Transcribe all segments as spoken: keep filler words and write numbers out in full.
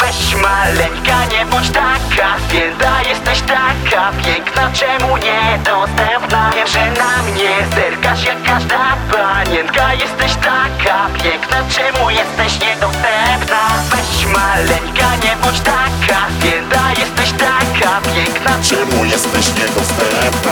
Weź maleńka, nie bądź taka zwiędła, jesteś taka piękna, czemu niedostępna? Wiem, że na mnie zerkasz jak każda panienka. Jesteś taka piękna, czemu jesteś niedostępna? Weź maleńka, nie bądź taka zwiędła, jesteś taka piękna, czemu jesteś niedostępna?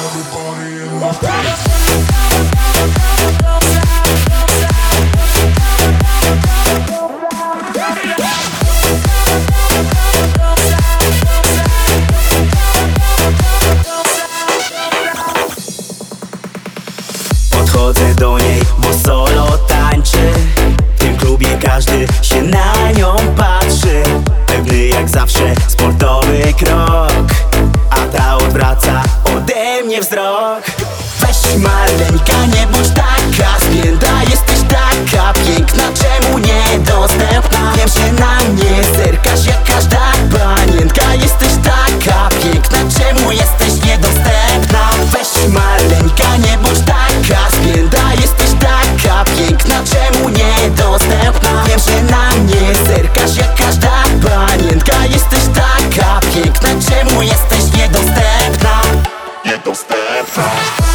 Podchodzę do niej, bo solo tańczy. W tym klubie każdy się na nią patrzy. Pewny jak zawsze sportowy krok, a ta odwraca ode mnie wzrok. Weź maleńka, nie bądź taka zwiędła, jesteś taka piękna, czemu niedostępna? Wiem, że na mnie zerkasz jak każda panienka. Jesteś taka piękna, czemu jesteś niedostępna? Weź maleńka, nie bądź taka zwiędła, jesteś taka piękna, czemu niedostępna? Wiem, że na mnie zerkasz jak każda panienka. Jesteś taka piękna, czemu jesteś niedostępna? Niedostępna.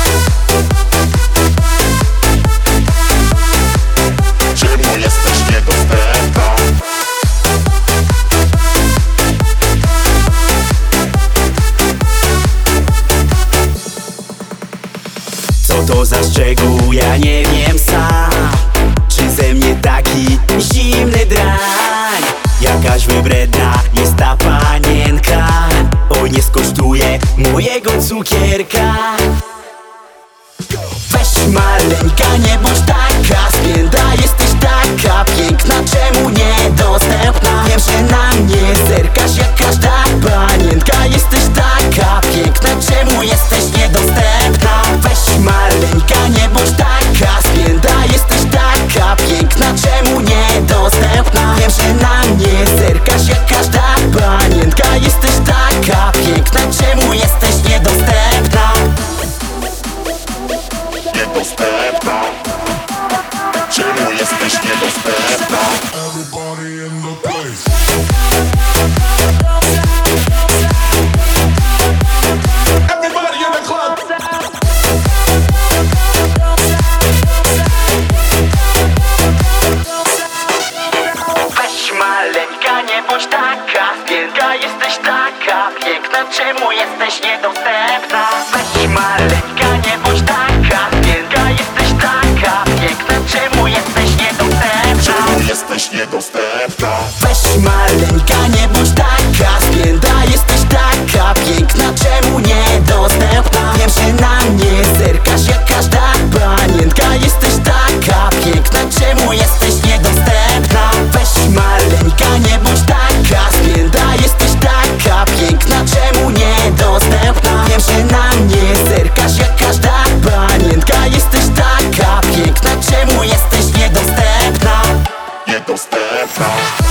Czemu jesteś niedostępna? Co to za szczegół, ja nie wiem sam. Czy ze mnie taki zimny drań? Jakaś wybredna jest ta panienka. Oj, nie skosztuje mojego cukierka. Weź maleńka, nie bądź taka zwiędła, jesteś taka piękna, czemu niedostępna? Wiem, że na mnie zerkasz jak każda panienka. Jesteś taka piękna, czemu jesteś niedostępna? Weź maleńka, nie bądź taka zwiędła, jesteś taka piękna, czemu niedostępna? Wiem, że na mnie zerkasz jak każda panienka. Jesteś taka piękna, czemu jesteś niedostępna? Niedostępna. Czemu jesteś niedostępna? Everybody in the place. Everybody in the club. Weź maleńka, nie bądź taka zwiędła, jesteś taka piękna, czemu jesteś niedostępna? Weź maleńka, nie bądź taka zwiędła, jesteś taka piękna, czemu jesteś niedostępna? Czemu jesteś niedostępna? Weź maleńka, nie bądź taka zwiędła, jesteś taka piękna, czemu niedostępna? Wiem, że na mnie zerkasz jak każda panienka. Jesteś taka piękna, czemu jesteś niedostępna? Weź maleńka, nie bądź taka zwiędła, jesteś taka piękna, czemu niedostępna? Wiem, że na mnie zerkasz jak każda panienka. Jesteś taka piękna, czemu jesteś niedostępna? Niedostępna.